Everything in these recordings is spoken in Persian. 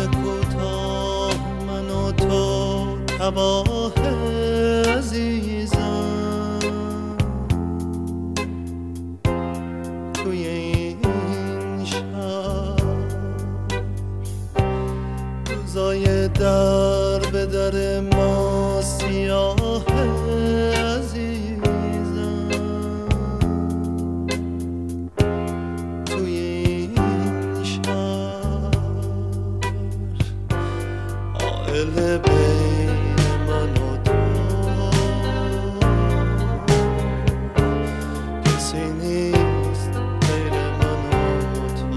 کوتاه من و تو تباه عزیزم توی این شهر روزای در به در ما سیاه عزیزم توی این شهر عائله بین من و تو کسی نیست غیر من و تو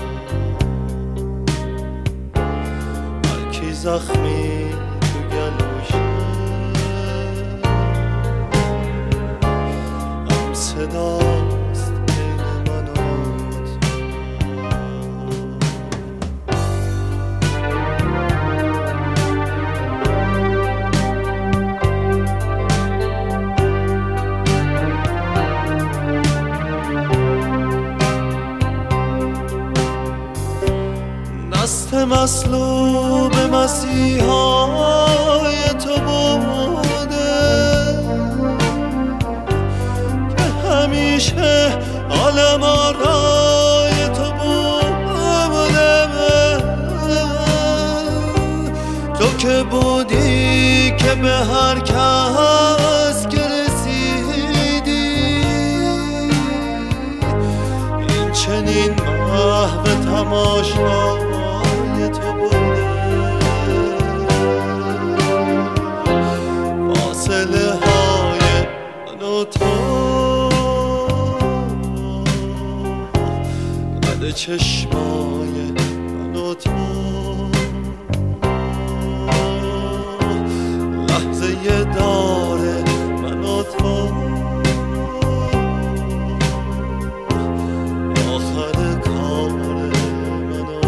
هر کی زخمی تو گلوشه هم صداست بین من و تو دست مصلوب مسیحای تو بوده که همیشه عالم آرای تو بوده تو که بودی که به هر کس که رسیدی این چنین محو تماشای تو بوده فاصله های من و تو قد چشمای من و تو لحظه داره من و تو آخر کار من و تو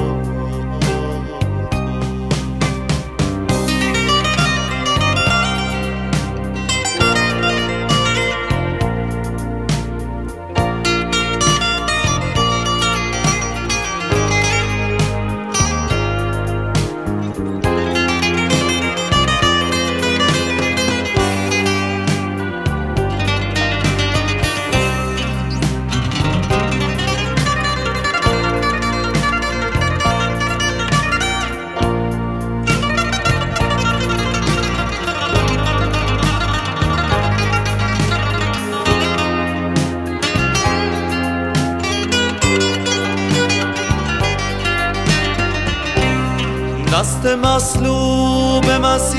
دست مصلوب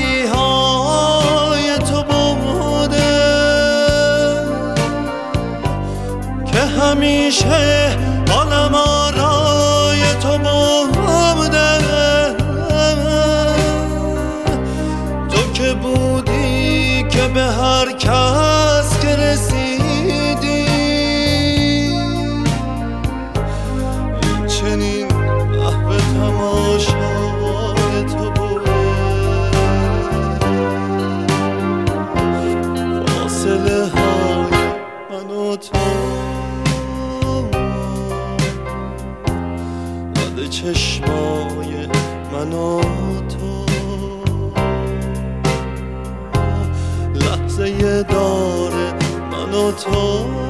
مسیحای تو بوده که همیشه عالم آرای تو بوده تو که بودی که به هر کس که رسیدی این چنین محو تماشای تو بوده فاصله های من و تو قد چشمای من و تو لحظه داره من و تو